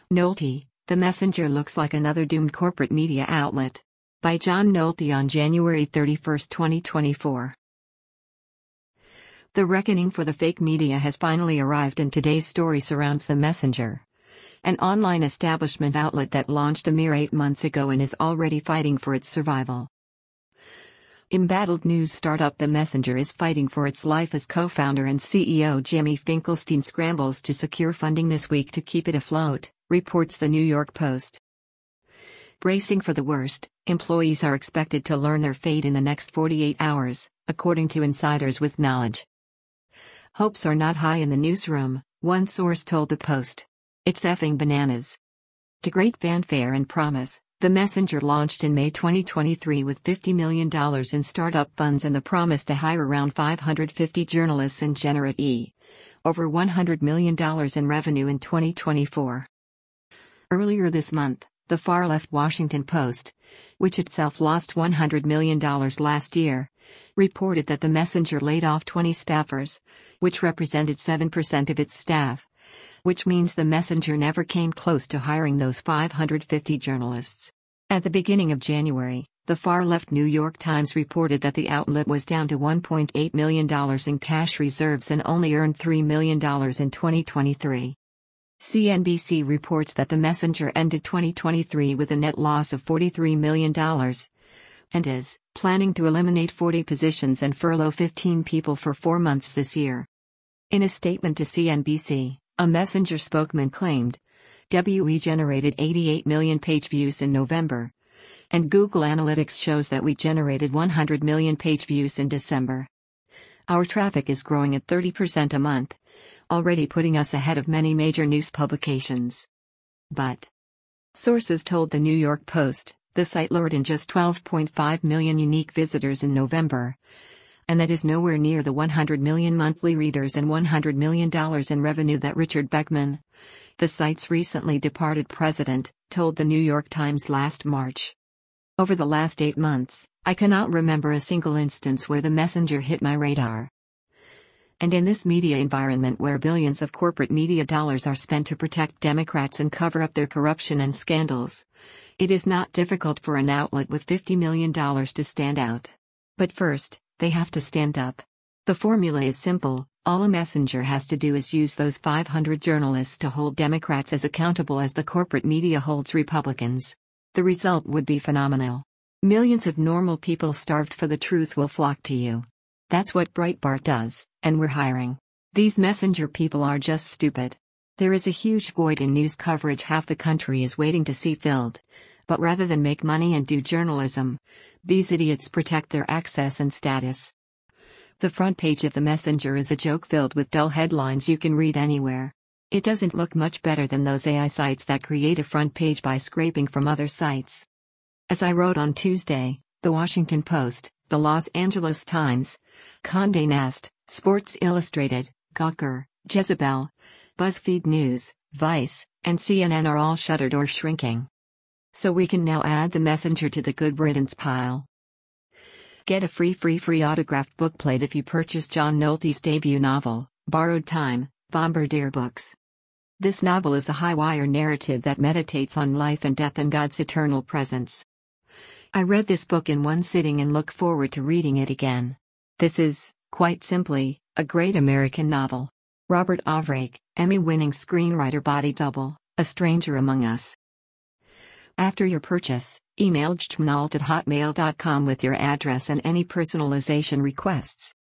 Nolte, The Messenger looks like another doomed corporate media outlet. By John Nolte on January 31, 2024. The reckoning for the fake media has finally arrived, and today's story surrounds The Messenger, an online establishment outlet that launched a mere 8 months ago and is already fighting for its survival. Embattled news startup The Messenger is fighting for its life as co-founder and CEO Jimmy Finkelstein scrambles to secure funding this week to keep it afloat, reports the New York Post. Bracing for the worst, employees are expected to learn their fate in the next 48 hours, according to insiders with knowledge. Hopes are not high in the newsroom, one source told the Post. It's effing bananas. To great fanfare and promise, The Messenger launched in May 2023 with $50 million in startup funds and the promise to hire around 550 journalists and generate over $100 million in revenue in 2024. Earlier this month, the far-left Washington Post, which itself lost $100 million last year, reported that The Messenger laid off 20 staffers, which represented 7% of its staff, which means The Messenger never came close to hiring those 550 journalists. At the beginning of January, the far-left New York Times reported that the outlet was down to $1.8 million in cash reserves and only earned $3 million in 2023. CNBC reports that The Messenger ended 2023 with a net loss of $43 million and is planning to eliminate 40 positions and furlough 15 people for 4 months this year. In a statement to CNBC, a Messenger spokesman claimed, "We generated 88 million page views in November, and Google Analytics shows that we generated 100 million page views in December. Our traffic is growing at 30% a month, already putting us ahead of many major news publications." But sources told the New York Post, the site lured in just 12.5 million unique visitors in November, and that is nowhere near the 100 million monthly readers and $100 million in revenue that Richard Beckman, the site's recently departed president, told the New York Times last March. "Over the last 8 months, I cannot remember a single instance where The Messenger hit my radar. And in this media environment where billions of corporate media dollars are spent to protect Democrats and cover up their corruption and scandals, it is not difficult for an outlet with $50 million to stand out. But first, they have to stand up. The formula is simple: all a Messenger has to do is use those 500 journalists to hold Democrats as accountable as the corporate media holds Republicans. The result would be phenomenal. Millions of normal people starved for the truth will flock to you. That's what Breitbart does, and we're hiring. These Messenger people are just stupid. There is a huge void in news coverage half the country is waiting to see filled. But rather than make money and do journalism, these idiots protect their access and status." The front page of The Messenger is a joke filled with dull headlines you can read anywhere. It doesn't look much better than those AI sites that create a front page by scraping from other sites. As I wrote on Tuesday, The Washington Post, The Los Angeles Times, Condé Nast, Sports Illustrated, Gawker, Jezebel, BuzzFeed News, Vice, and CNN are all shuttered or shrinking. So we can now add The Messenger to the good riddance pile. Get a free autographed bookplate if you purchase John Nolte's debut novel, Borrowed Time, Bombardier Books. This novel is a high-wire narrative that meditates on life and death and God's eternal presence. I read this book in one sitting and look forward to reading it again. This is, quite simply, a great American novel. Robert Ovrake, Emmy-winning screenwriter, body double, A Stranger Among Us. After your purchase, email jhmnolt@hotmail.com with your address and any personalization requests.